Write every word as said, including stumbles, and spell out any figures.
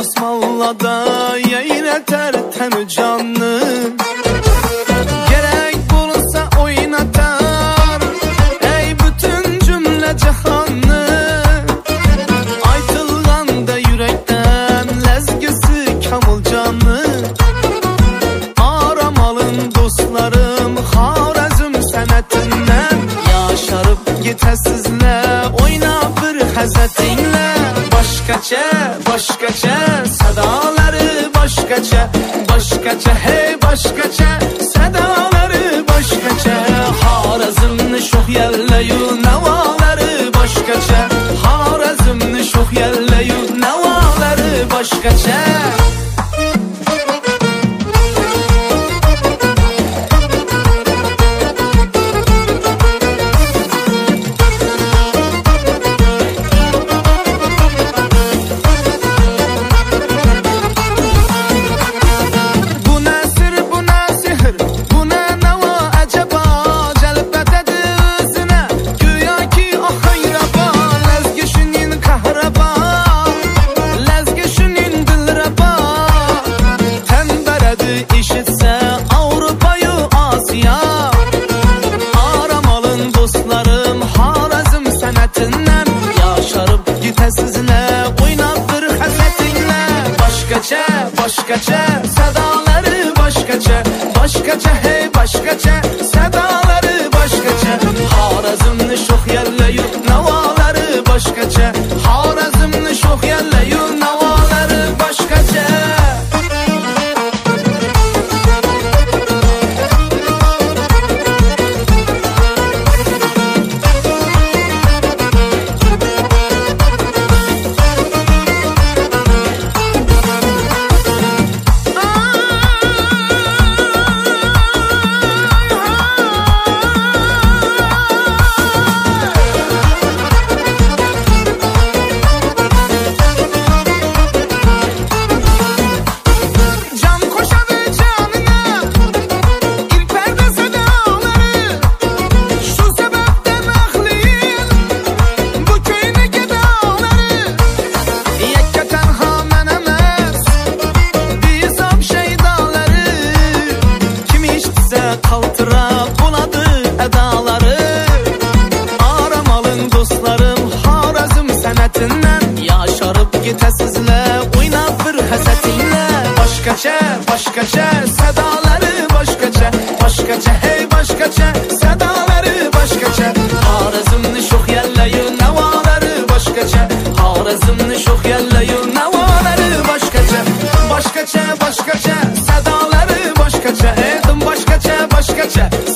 Basmallada yayneter ten canlı, gerek bulunsa oynatar ey bütün cümle cihanı. Aytılganda yürekten lezgisi kamıl canlı. Aramalın dostlarım Xorazm senetinden, yaşarıp gitesizle oyna bir hazetinle. Başkaça, başkaça, sadaları başkaça, başkaça, hey başkaça, sadaları başkaça. Xorazmni sho'x yallayu navoları başkaça, Xorazmni sho'x yallayu navoları başkaça. İşitse Avrupa'yı Asya, aramalın dostlarım Xorazm senetinden, yaşarıp gitesizle oynatır hasetinle. Başkaça, başkaça, sadaları başkaça, başkaça, hey başkaça, sadaları başkaça. Xorazmni sho'x yallayu navoları başkaça, Xorazmni sho'x yallayu navoları başkaça. Kaltıra buladı edaları, aramalın dostlarım Xorazm senetinden, yaşarıp gitesizle oyna bir hasetinle. Başkaça, başkaça, sadaları başkaça, başkaça, hey başkaça, sadaları başkaça. Xorazmni sho'x yallayu navoları başkaça, Xorazmni sho'x yallayu navoları başkaça. Başkaça, başkaça, sadaları başkaça, edim başkaça, başkaça,